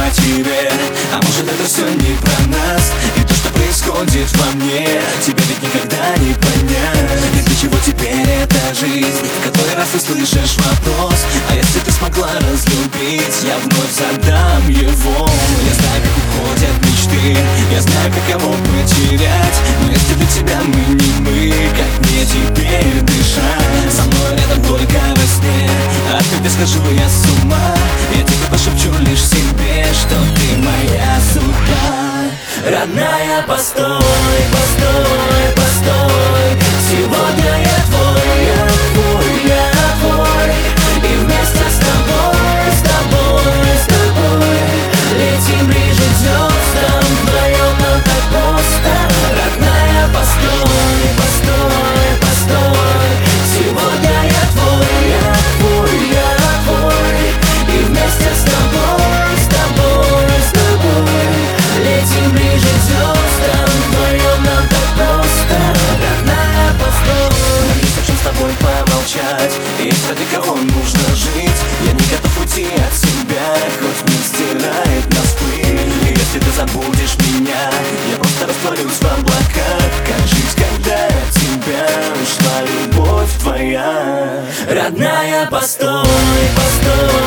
тебе. А может это все не про нас, и то, что происходит во мне, тебя ведь никогда не понять. И для чего теперь эта жизнь, в который раз ты слышишь вопрос: а если ты смогла разлюбить, я вновь задам его. Я знаю, как уходят мечты, я знаю, каково потерять, но если для тебя мы не мы, как мне теперь дышать? Со мной рядом только во сне, а когда схожу я с ума, я тебе пошепчу лишь себе, что ты моя судьба. Родная, постой, постой, постой. Сегодня я твой, я твой, я твой. И вместе с тобой, с тобой, с тобой летим ближе к звездам, вдвоем нам так просто. Родная, постой, постой, постой. Сегодня я твой, я твой, я твой. И вместе с тобой, с тобой, с тобой летим ближе к звездам, вдвоем нам так просто. Родная, постой. Есть о чем с тобой помолчать, есть ради кого нужно жить. Я не готов уйти от себя, хоть мир стирает нас пыль. И если ты забудешь меня, я просто растворюсь в облаках. Как жить, когда от тебя ушла любовь твоя? Родная, постой, постой.